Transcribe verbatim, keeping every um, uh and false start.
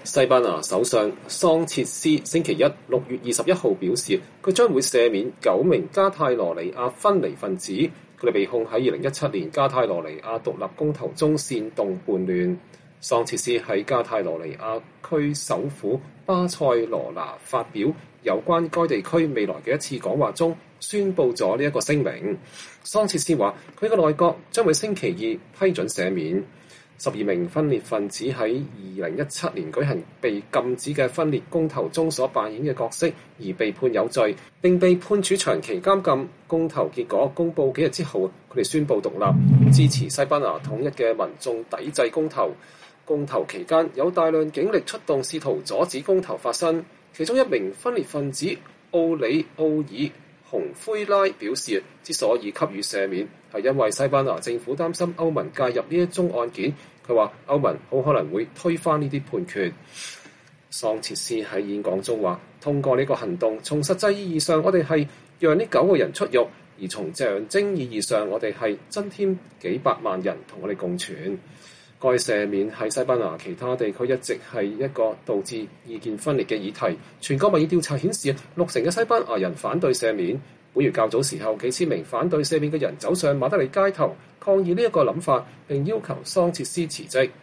西班牙首相桑切斯星期一六月二十一號表示，佢將會赦免九名加泰羅尼亞分離分子，佢哋被控喺二零一七年加泰羅尼亞獨立公投中煽動叛亂。桑切斯喺加泰羅尼亞區首府巴塞羅那發表有關該地區未來嘅一次講話中，宣布咗呢一個聲明。桑切斯話：佢嘅內閣將會星期二批准赦免十二名分裂分子喺二零一七年舉行被禁止嘅分裂公投中所扮演嘅角色，而被判有罪，並被判處長期監禁。公投結果公佈幾日之後，佢哋宣布獨立，支持西班牙統一嘅民眾抵制公投。公投期間有大量警力出動，試圖阻止公投發生。其中一名分裂分子奧里奧爾洪灰拉表示，之所以給予赦免，係因為西班牙政府擔心歐盟介入呢一宗案件。佢話歐盟好可能會推翻呢啲判決。桑切斯喺演講中話：通過呢個行動，從實際意義上，我哋係讓呢九個人出獄；而從象徵意義上，我哋係增添幾百萬人同我哋共存。該赦免喺西班牙其他地區一直係一個導致意見分裂嘅議題。全國民意調查顯示，六成嘅西班牙人反對赦免。本月較早時候，幾千名反對赦免嘅人走上馬德里街頭抗議呢一個諗法，並要求桑切斯辭職。